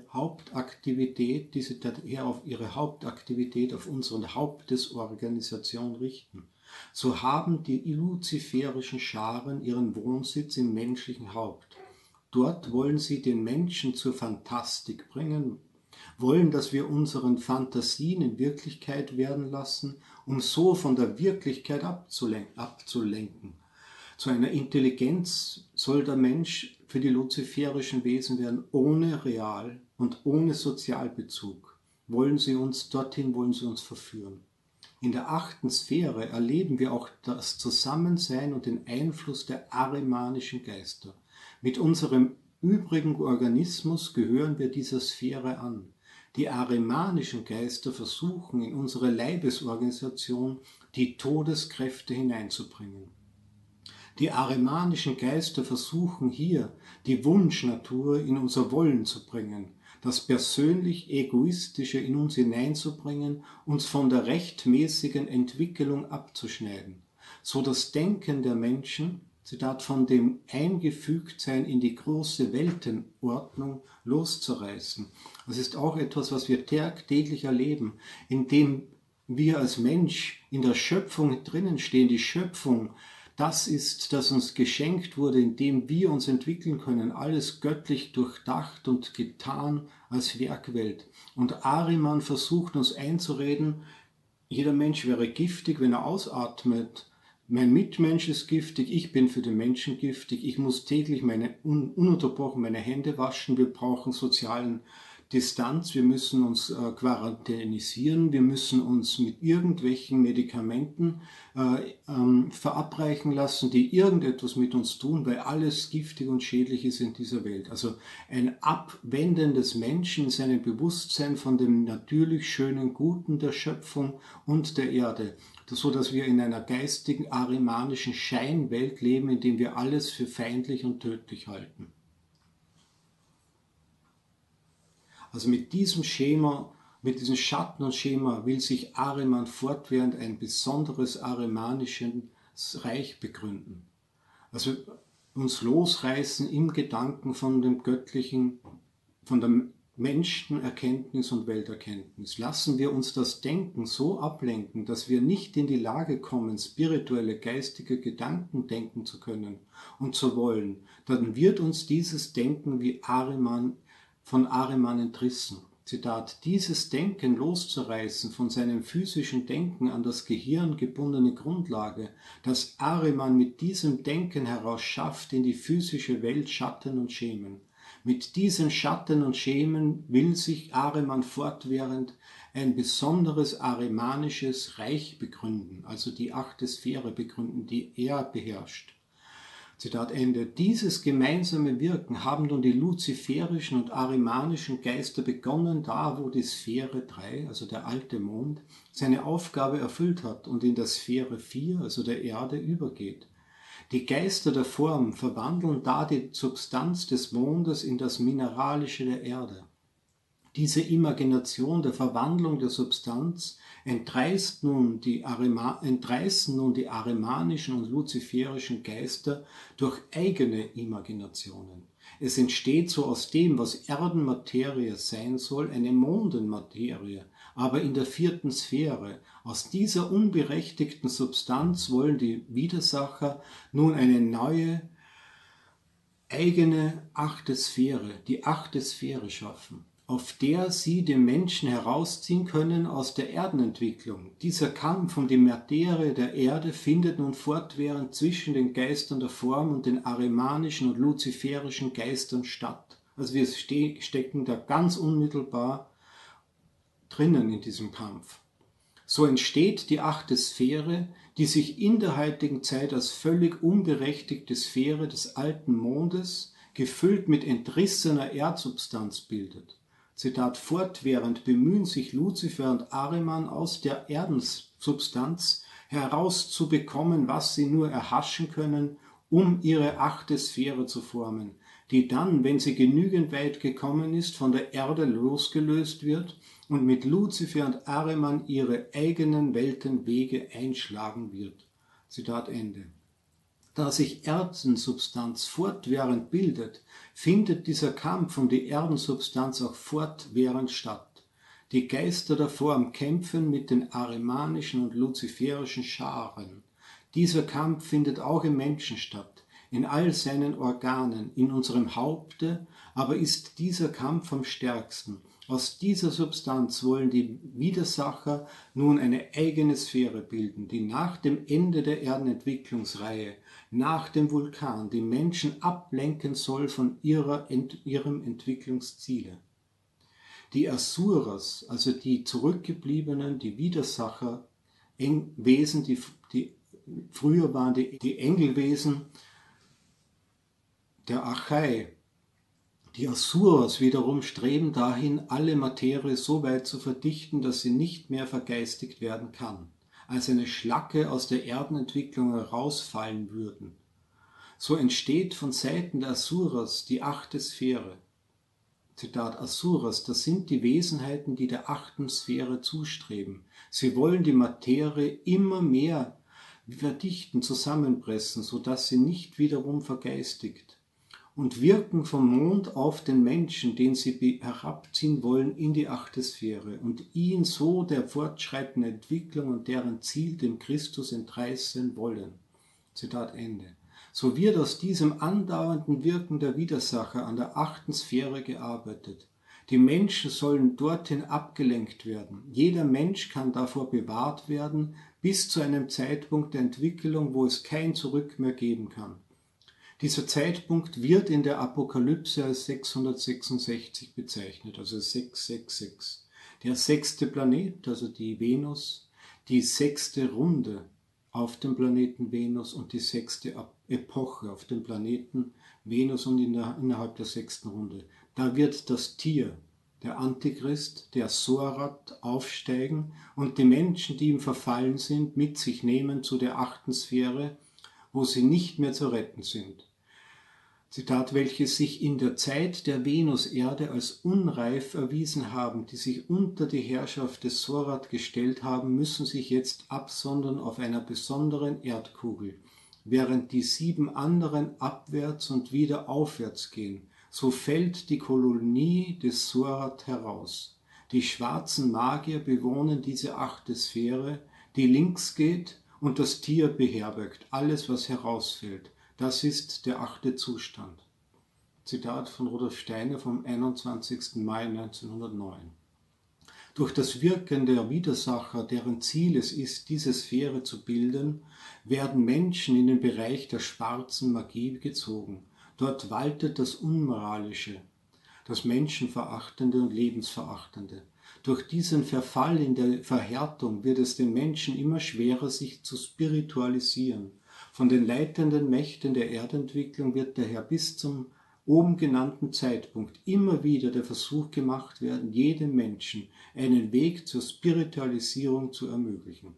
auf ihre Hauptaktivität auf unsere Hauptesorganisation richten. So haben die luziferischen Scharen ihren Wohnsitz im menschlichen Haupt. Dort wollen sie den Menschen zur Fantastik bringen, wollen, dass wir unseren Fantasien in Wirklichkeit werden lassen, um so von der Wirklichkeit abzulenken. Zu einer Intelligenz soll der Mensch für die luziferischen Wesen werden, ohne Real- und ohne Sozialbezug. Dorthin wollen sie uns verführen. In der 8. Sphäre erleben wir auch das Zusammensein und den Einfluss der ahrimanischen Geister. Mit unserem übrigen Organismus gehören wir dieser Sphäre an. Die ahrimanischen Geister versuchen, in unsere Leibesorganisation die Todeskräfte hineinzubringen. Die ahrimanischen Geister versuchen hier, die Wunschnatur in unser Wollen zu bringen, das persönlich Egoistische in uns hineinzubringen, uns von der rechtmäßigen Entwicklung abzuschneiden, so das Denken der Menschen, Zitat, von dem Eingefügtsein in die große Weltenordnung loszureißen. Das ist auch etwas, was wir tagtäglich erleben, indem wir als Mensch in der Schöpfung drinnen stehen. Die Schöpfung das ist, das uns geschenkt wurde, indem wir uns entwickeln können, alles göttlich durchdacht und getan als Werkwelt. Und Ahriman versucht uns einzureden, jeder Mensch wäre giftig, wenn er ausatmet. Mein Mitmensch ist giftig, ich bin für den Menschen giftig, ich muss täglich ununterbrochen meine Hände waschen, wir brauchen sozialen Distanz, wir müssen uns quarantänisieren, wir müssen uns mit irgendwelchen Medikamenten verabreichen lassen, die irgendetwas mit uns tun, weil alles giftig und schädlich ist in dieser Welt. Also ein Abwenden des Menschen in seinem Bewusstsein von dem natürlich schönen Guten der Schöpfung und der Erde, so dass wir in einer geistigen, arimanischen Scheinwelt leben, in dem wir alles für feindlich und tödlich halten. Also mit diesem Schema, mit diesem Schatten und Schema will sich Ahriman fortwährend ein besonderes arimanisches Reich begründen. Also uns losreißen im Gedanken von dem Göttlichen, von der Menschenerkenntnis und Welterkenntnis. Lassen wir uns das Denken so ablenken, dass wir nicht in die Lage kommen, spirituelle, geistige Gedanken denken zu können und zu wollen, dann wird uns dieses Denken wie von Ahriman entrissen. Zitat, dieses Denken loszureißen von seinem physischen Denken an das Gehirn gebundene Grundlage, das Ahriman mit diesem Denken heraus schafft in die physische Welt Schatten und Schemen. Mit diesen Schatten und Schemen will sich Ahriman fortwährend ein besonderes arimanisches Reich begründen, also die 8. Sphäre begründen, die er beherrscht. Zitat Ende. Dieses gemeinsame Wirken haben nun die luziferischen und arimanischen Geister begonnen, da wo die Sphäre 3, also der alte Mond, seine Aufgabe erfüllt hat und in der Sphäre 4, also der Erde, übergeht. Die Geister der Form verwandeln da die Substanz des Mondes in das Mineralische der Erde. Diese Imagination der Verwandlung der Substanz entreißen nun die arimanischen und luziferischen Geister durch eigene Imaginationen. Es entsteht so aus dem, was Erdenmaterie sein soll, eine Mondenmaterie, aber in der 4. Sphäre. Aus dieser unberechtigten Substanz wollen die Widersacher nun eine neue, eigene 8. Sphäre, die 8. Sphäre schaffen, auf der sie den Menschen herausziehen können aus der Erdenentwicklung. Dieser Kampf um die Materie der Erde findet nun fortwährend zwischen den Geistern der Form und den arimanischen und luziferischen Geistern statt. Also wir stecken da ganz unmittelbar drinnen in diesem Kampf. So entsteht die 8. Sphäre, die sich in der heutigen Zeit als völlig unberechtigte Sphäre des alten Mondes, gefüllt mit entrissener Erdsubstanz bildet. Zitat, fortwährend bemühen sich Luzifer und Ahriman aus der Erdensubstanz herauszubekommen, was sie nur erhaschen können, um ihre 8. Sphäre zu formen, die dann, wenn sie genügend weit gekommen ist, von der Erde losgelöst wird und mit Luzifer und Ahriman ihre eigenen Weltenwege einschlagen wird. Zitat Ende. Da sich Erdensubstanz fortwährend bildet, findet dieser Kampf um die Erdensubstanz auch fortwährend statt. Die Geister der Form kämpfen mit den arimanischen und luziferischen Scharen. Dieser Kampf findet auch im Menschen statt, in all seinen Organen, in unserem Haupte, aber ist dieser Kampf am stärksten. Aus dieser Substanz wollen die Widersacher nun eine eigene Sphäre bilden, die nach dem Ende der Erdenentwicklungsreihe, nach dem Vulkan, die Menschen ablenken soll von ihrem Entwicklungsziele. Die Asuras, also die Zurückgebliebenen, die Widersacher, Wesen, die früher waren die Engelwesen der Achai. Die Asuras wiederum streben dahin, alle Materie so weit zu verdichten, dass sie nicht mehr vergeistigt werden kann, als eine Schlacke aus der Erdenentwicklung herausfallen würden. So entsteht von Seiten der Asuras die 8. Sphäre. Zitat Asuras, das sind die Wesenheiten, die der 8. Sphäre zustreben. Sie wollen die Materie immer mehr verdichten, zusammenpressen, sodass sie nicht wiederum vergeistigt, und wirken vom Mond auf den Menschen, den sie herabziehen wollen, in die 8. Sphäre und ihn so der fortschreitenden Entwicklung und deren Ziel dem Christus entreißen wollen. Zitat Ende. So wird aus diesem andauernden Wirken der Widersacher an der 8. Sphäre gearbeitet. Die Menschen sollen dorthin abgelenkt werden. Jeder Mensch kann davor bewahrt werden, bis zu einem Zeitpunkt der Entwicklung, wo es kein Zurück mehr geben kann. Dieser Zeitpunkt wird in der Apokalypse als 666 bezeichnet, also 666. Der 6. Planet, also die Venus, die 6. Runde auf dem Planeten Venus und die 6. Epoche auf dem Planeten Venus und innerhalb der 6. Runde. Da wird das Tier, der Antichrist, der Sorat, aufsteigen und die Menschen, die ihm verfallen sind, mit sich nehmen zu der 8. Sphäre, wo sie nicht mehr zu retten sind. Zitat, welche sich in der Zeit der Venuserde als unreif erwiesen haben, die sich unter die Herrschaft des Sorat gestellt haben, müssen sich jetzt absondern auf einer besonderen Erdkugel, während die 7 anderen abwärts und wieder aufwärts gehen. So fällt die Kolonie des Sorat heraus. Die schwarzen Magier bewohnen diese 8. Sphäre, die links geht, und das Tier beherbergt alles, was herausfällt. Das ist der 8. Zustand. Zitat von Rudolf Steiner vom 21. Mai 1909. Durch das Wirken der Widersacher, deren Ziel es ist, diese Sphäre zu bilden, werden Menschen in den Bereich der schwarzen Magie gezogen. Dort waltet das Unmoralische, das Menschenverachtende und Lebensverachtende. Durch diesen Verfall in der Verhärtung wird es den Menschen immer schwerer, sich zu spiritualisieren. Von den leitenden Mächten der Erdentwicklung wird daher bis zum oben genannten Zeitpunkt immer wieder der Versuch gemacht werden, jedem Menschen einen Weg zur Spiritualisierung zu ermöglichen.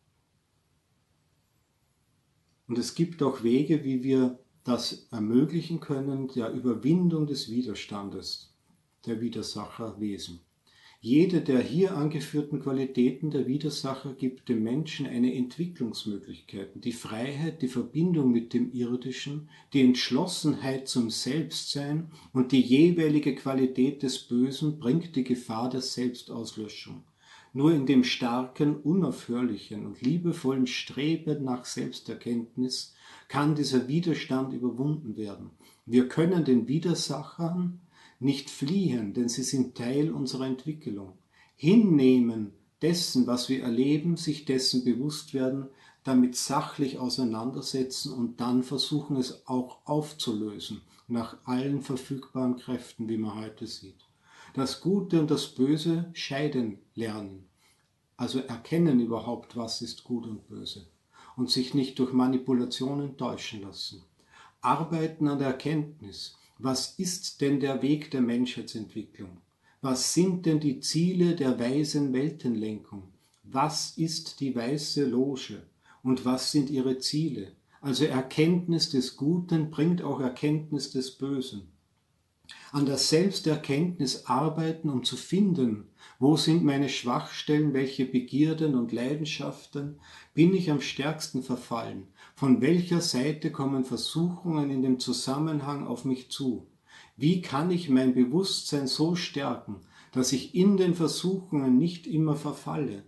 Und es gibt auch Wege, wie wir das ermöglichen können, der Überwindung des Widerstandes der Widersacherwesen. Jede der hier angeführten Qualitäten der Widersacher gibt dem Menschen eine Entwicklungsmöglichkeit, die Freiheit, die Verbindung mit dem Irdischen, die Entschlossenheit zum Selbstsein und die jeweilige Qualität des Bösen bringt die Gefahr der Selbstauslöschung. Nur in dem starken, unaufhörlichen und liebevollen Streben nach Selbsterkenntnis kann dieser Widerstand überwunden werden. Wir können den Widersachern nicht fliehen, denn sie sind Teil unserer Entwicklung. Hinnehmen dessen, was wir erleben, sich dessen bewusst werden, damit sachlich auseinandersetzen und dann versuchen, es auch aufzulösen, nach allen verfügbaren Kräften, wie man heute sieht. Das Gute und das Böse scheiden lernen, also erkennen überhaupt, was ist gut und böse und sich nicht durch Manipulationen täuschen lassen. Arbeiten an der Erkenntnis. Was ist denn der Weg der Menschheitsentwicklung? Was sind denn die Ziele der weisen Weltenlenkung? Was ist die weiße Loge? Und was sind ihre Ziele? Also Erkenntnis des Guten bringt auch Erkenntnis des Bösen. An der Selbsterkenntnis arbeiten, um zu finden, wo sind meine Schwachstellen, welche Begierden und Leidenschaften bin ich am stärksten verfallen, von welcher Seite kommen Versuchungen in dem Zusammenhang auf mich zu, wie kann ich mein Bewusstsein so stärken, dass ich in den Versuchungen nicht immer verfalle,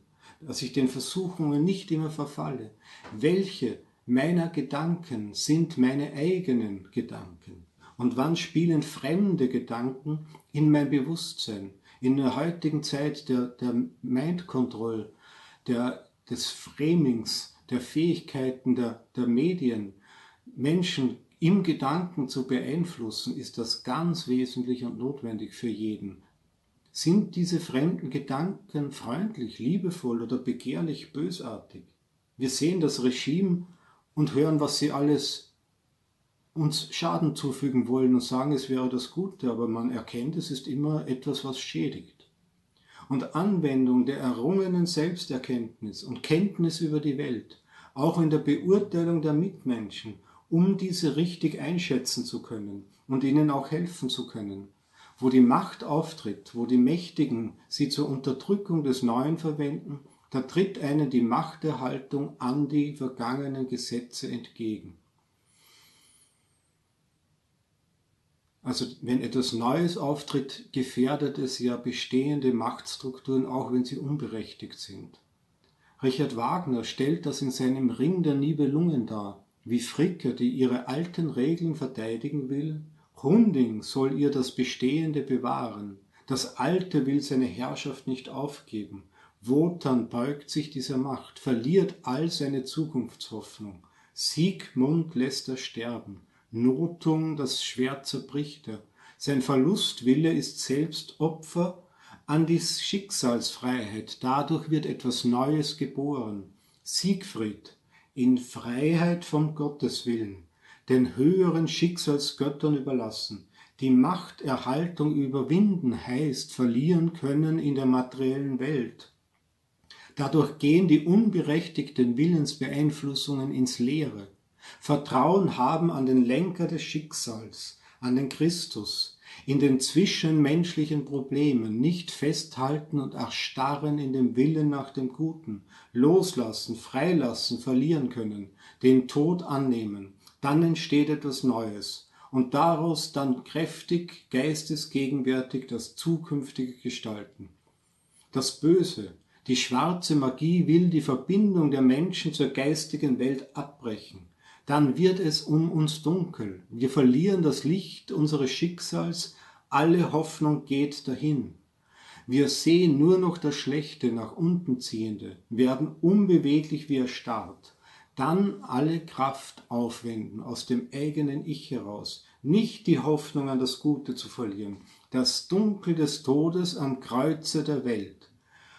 welche meiner Gedanken sind meine eigenen Gedanken. Und wann spielen fremde Gedanken in mein Bewusstsein? In der heutigen Zeit der Mind Control, des Framings, der Fähigkeiten der Medien, Menschen im Gedanken zu beeinflussen, ist das ganz wesentlich und notwendig für jeden. Sind diese fremden Gedanken freundlich, liebevoll oder begehrlich, bösartig? Wir sehen das Regime und hören, was sie alles uns Schaden zufügen wollen und sagen, es wäre das Gute, aber man erkennt, es ist immer etwas, was schädigt. Und Anwendung der errungenen Selbsterkenntnis und Kenntnis über die Welt, auch in der Beurteilung der Mitmenschen, um diese richtig einschätzen zu können und ihnen auch helfen zu können. Wo die Macht auftritt, wo die Mächtigen sie zur Unterdrückung des Neuen verwenden, da tritt ihnen die Machterhaltung an die vergangenen Gesetze entgegen. Also wenn etwas Neues auftritt, gefährdet es ja bestehende Machtstrukturen, auch wenn sie unberechtigt sind. Richard Wagner stellt das in seinem Ring der Nibelungen dar. wie Fricke, die ihre alten Regeln verteidigen will. Hunding soll ihr das Bestehende bewahren. Das Alte will seine Herrschaft nicht aufgeben. Wotan beugt sich dieser Macht, verliert all seine Zukunftshoffnung. Siegmund lässt er sterben. Nothung, das Schwert zerbricht er. Sein Verlustwille ist selbst Opfer an die Schicksalsfreiheit. Dadurch wird etwas Neues geboren. Siegfried, in Freiheit vom Gotteswillen, den höheren Schicksalsgöttern überlassen. Die Machterhaltung überwinden heißt verlieren können in der materiellen Welt. Dadurch gehen die unberechtigten Willensbeeinflussungen ins Leere. Vertrauen haben an den Lenker des Schicksals, an den Christus, in den zwischenmenschlichen Problemen, nicht festhalten und erstarren in dem Willen nach dem Guten, loslassen, freilassen, verlieren können, den Tod annehmen, dann entsteht etwas Neues und daraus dann kräftig, geistesgegenwärtig das Zukünftige gestalten. Das Böse, die schwarze Magie will die Verbindung der Menschen zur geistigen Welt abbrechen. Dann wird es um uns dunkel. Wir verlieren das Licht unseres Schicksals. Alle Hoffnung geht dahin. Wir sehen nur noch das Schlechte, nach unten ziehende, werden unbeweglich wie erstarrt. Dann alle Kraft aufwenden, aus dem eigenen Ich heraus. Nicht die Hoffnung an das Gute zu verlieren. Das Dunkel des Todes am Kreuze der Welt.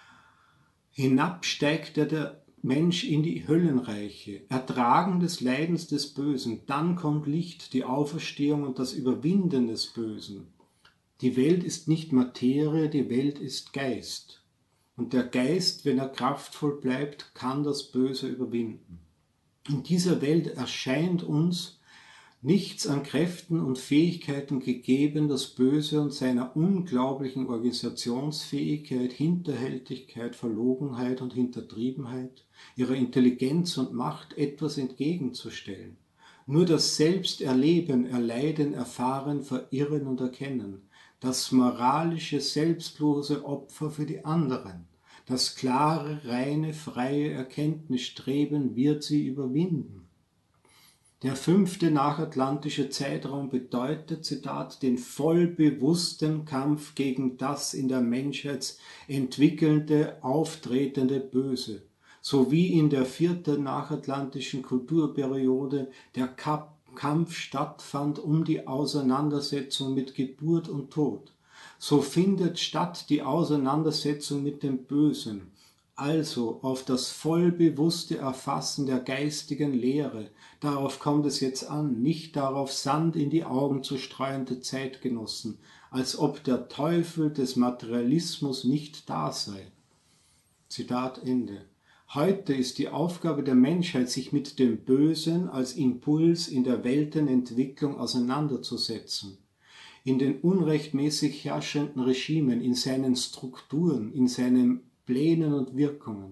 Hinab steigt der Mensch in die Höllenreiche, Ertragen des Leidens des Bösen, dann kommt Licht, die Auferstehung und das Überwinden des Bösen. Die Welt ist nicht Materie, die Welt ist Geist. Und der Geist, wenn er kraftvoll bleibt, kann das Böse überwinden. In dieser Welt erscheint uns nichts an Kräften und Fähigkeiten gegeben, das Böse und seiner unglaublichen Organisationsfähigkeit, Hinterhältigkeit, Verlogenheit und Hintertriebenheit, ihrer Intelligenz und Macht etwas entgegenzustellen. Nur das Selbsterleben, Erleiden, Erfahren, Verirren und Erkennen, das moralische, selbstlose Opfer für die anderen, das klare, reine, freie Erkenntnisstreben wird sie überwinden. Der 5. nachatlantische Zeitraum bedeutet, Zitat, den vollbewussten Kampf gegen das in der Menschheit entwickelnde, auftretende Böse, sowie in der 4. nachatlantischen Kulturperiode der Kampf stattfand um die Auseinandersetzung mit Geburt und Tod. So findet statt die Auseinandersetzung mit dem Bösen, also auf das vollbewusste Erfassen der geistigen Lehre. Darauf kommt es jetzt an, nicht darauf Sand in die Augen zu streuende Zeitgenossen, als ob der Teufel des Materialismus nicht da sei. Zitat Ende. Heute ist die Aufgabe der Menschheit, sich mit dem Bösen als Impuls in der Weltenentwicklung auseinanderzusetzen. In den unrechtmäßig herrschenden Regimen, in seinen Strukturen, in seinen Plänen und Wirkungen.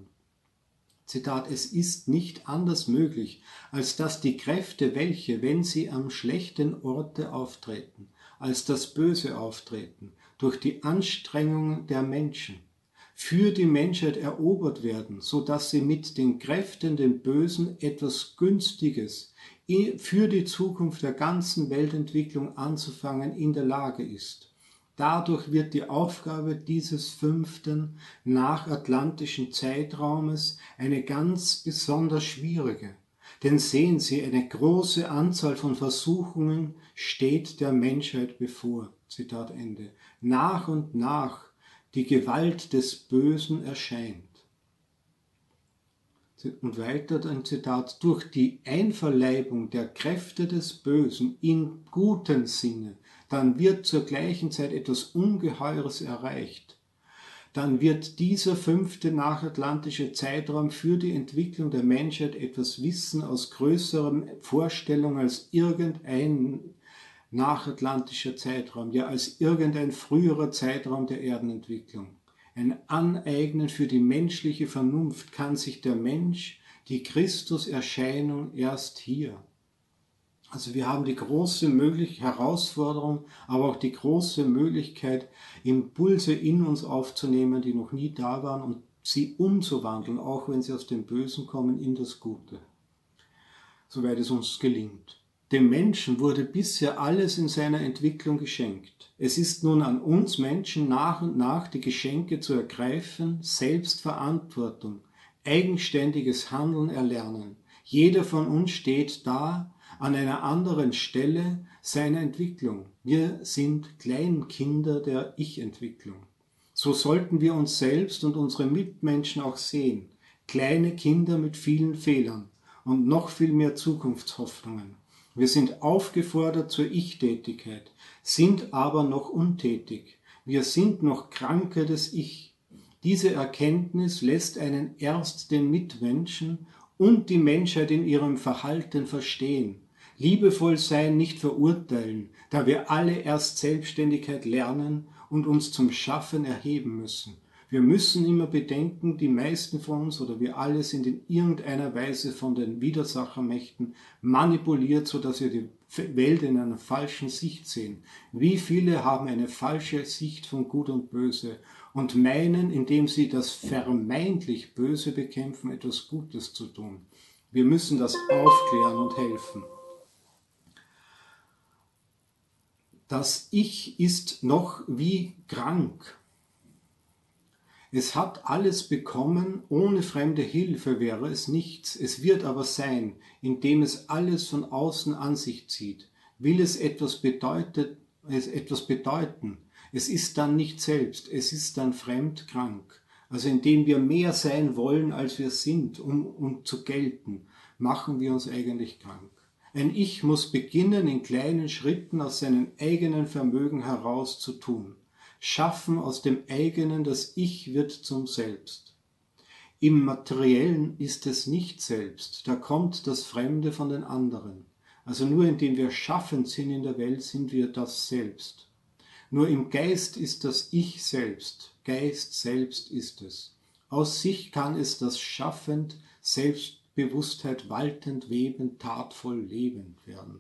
Zitat, es ist nicht anders möglich, als dass die Kräfte, welche, wenn sie am schlechten Orte auftreten, als das Böse auftreten, durch die Anstrengungen der Menschen, für die Menschheit erobert werden, so dass sie mit den Kräften dem Bösen etwas Günstiges für die Zukunft der ganzen Weltentwicklung anzufangen in der Lage ist. Dadurch wird die Aufgabe dieses 5. nachatlantischen Zeitraumes eine ganz besonders schwierige. Denn sehen Sie, eine große Anzahl von Versuchungen steht der Menschheit bevor. Zitat Ende. Nach und nach die Gewalt des Bösen erscheint. Und weiter ein Zitat, durch die Einverleibung der Kräfte des Bösen in gutem Sinne, dann wird zur gleichen Zeit etwas Ungeheures erreicht. Dann wird dieser 5. nachatlantische Zeitraum für die Entwicklung der Menschheit etwas Wissen aus größeren Vorstellungen als irgendein nachatlantischer Zeitraum, ja als irgendein früherer Zeitraum der Erdenentwicklung. Ein Aneignen für die menschliche Vernunft kann sich der Mensch, die Christuserscheinung erst hier. Also wir haben die große Herausforderung, aber auch die große Möglichkeit, Impulse in uns aufzunehmen, die noch nie da waren und sie umzuwandeln, auch wenn sie aus dem Bösen kommen, in das Gute. soweit es uns gelingt. Dem Menschen wurde bisher alles in seiner Entwicklung geschenkt. Es ist nun an uns Menschen nach und nach die Geschenke zu ergreifen, Selbstverantwortung, eigenständiges Handeln erlernen. Jeder von uns steht da an einer anderen Stelle seiner Entwicklung. Wir sind Kleinkinder der Ich-Entwicklung. So sollten wir uns selbst und unsere Mitmenschen auch sehen. Kleine Kinder mit vielen Fehlern und noch viel mehr Zukunftshoffnungen. Wir sind aufgefordert zur Ich-Tätigkeit, sind aber noch untätig. Wir sind noch Kranke des Ich. Diese Erkenntnis lässt einen erst den Mitmenschen und die Menschheit in ihrem Verhalten verstehen. Liebevoll sein, nicht verurteilen, da wir alle erst Selbstständigkeit lernen und uns zum Schaffen erheben müssen. Wir müssen immer bedenken, die meisten von uns oder wir alle sind in irgendeiner Weise von den Widersachermächten manipuliert, sodass wir die Welt in einer falschen Sicht sehen. Wie viele haben eine falsche Sicht von Gut und Böse und meinen, indem sie das vermeintlich Böse bekämpfen, etwas Gutes zu tun. Wir müssen das aufklären und helfen. Das Ich ist noch wie krank. Es hat alles bekommen, ohne fremde Hilfe wäre es nichts. Es wird aber sein, indem es alles von außen an sich zieht. Will es etwas bedeuten, es ist dann nicht selbst, es ist dann fremdkrank. Also indem wir mehr sein wollen, als wir sind, um zu gelten, machen wir uns eigentlich krank. Ein Ich muss beginnen, in kleinen Schritten aus seinem eigenen Vermögen heraus zu tun. Schaffen aus dem eigenen, das Ich wird zum Selbst. Im Materiellen ist es nicht selbst, da kommt das Fremde von den anderen. Also nur indem wir schaffend sind in der Welt, sind wir das Selbst. Nur im Geist ist das Ich selbst, Geist selbst ist es. Aus sich kann es das schaffend, Selbstbewusstheit waltend, webend, tatvoll, lebend werden.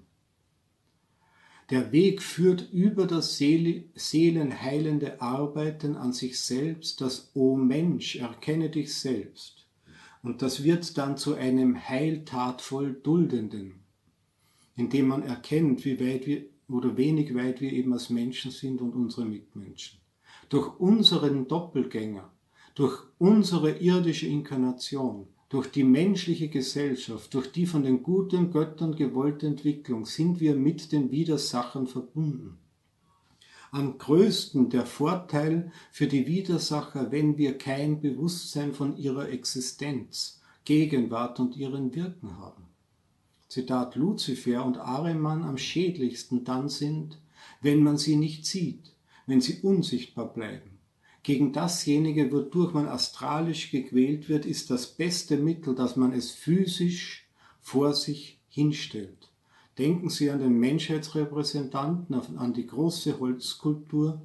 Der Weg führt über das seelenheilende Arbeiten an sich selbst, das O Mensch, erkenne dich selbst. Und das wird dann zu einem heiltatvoll Duldenden, indem man erkennt, wie weit wir oder wenig weit wir eben als Menschen sind und unsere Mitmenschen. Durch unseren Doppelgänger, durch unsere irdische Inkarnation, durch die menschliche Gesellschaft, durch die von den guten Göttern gewollte Entwicklung sind wir mit den Widersachern verbunden. Am größten der Vorteil für die Widersacher, wenn wir kein Bewusstsein von ihrer Existenz, Gegenwart und ihren Wirken haben. Zitat Luzifer und Ahriman am schädlichsten dann sind, wenn man sie nicht sieht, wenn sie unsichtbar bleiben. Gegen dasjenige, wodurch man astralisch gequält wird, ist das beste Mittel, dass man es physisch vor sich hinstellt. Denken Sie an den Menschheitsrepräsentanten, an die große Holzskulptur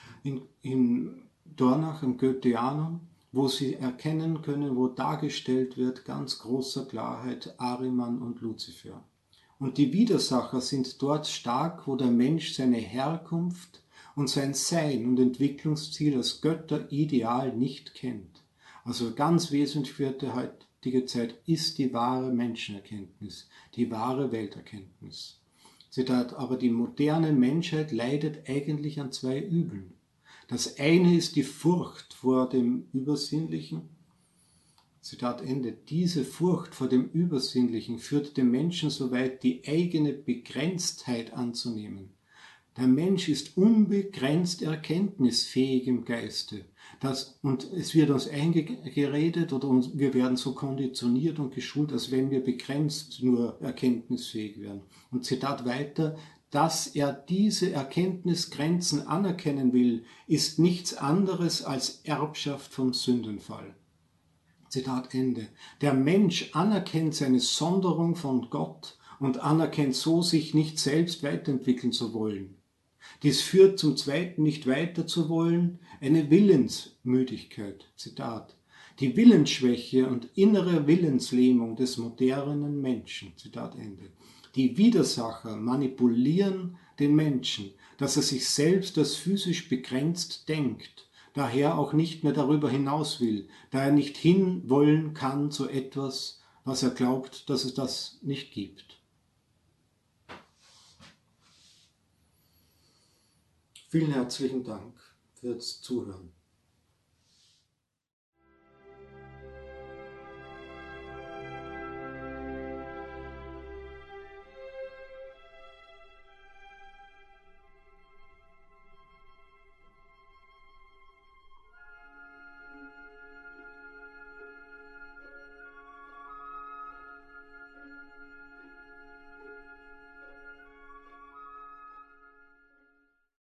in Dornach im Goetheanum, wo Sie erkennen können, wo dargestellt wird, ganz großer Klarheit, Ahriman und Luzifer. Und die Widersacher sind dort stark, wo der Mensch seine Herkunft und sein Sein und Entwicklungsziel als Götterideal nicht kennt. Also ganz wesentlich für die heutige Zeit ist die wahre Menschenerkenntnis, die wahre Welterkenntnis. Zitat, aber die moderne Menschheit leidet eigentlich an zwei Übeln. Das eine ist die Furcht vor dem Übersinnlichen. Zitat Ende. Diese Furcht vor dem Übersinnlichen führt den Menschen so weit, die eigene Begrenztheit anzunehmen. Der Mensch ist unbegrenzt erkenntnisfähig im Geiste. Und es wird uns eingeredet oder wir werden so konditioniert und geschult, als wenn wir begrenzt nur erkenntnisfähig wären. Und Zitat weiter, dass er diese Erkenntnisgrenzen anerkennen will, ist nichts anderes als Erbschaft vom Sündenfall. Zitat Ende. Der Mensch anerkennt seine Sonderung von Gott und anerkennt so, sich nicht selbst weiterentwickeln zu wollen. Dies führt zum Zweiten, nicht weiter zu wollen, eine Willensmüdigkeit. Zitat. Die Willensschwäche und innere Willenslähmung des modernen Menschen. Zitat Ende. Die Widersacher manipulieren den Menschen, dass er sich selbst als physisch begrenzt denkt, daher auch nicht mehr darüber hinaus will, da er nicht hinwollen kann zu etwas, was er glaubt, dass es das nicht gibt. Vielen herzlichen Dank fürs Zuhören.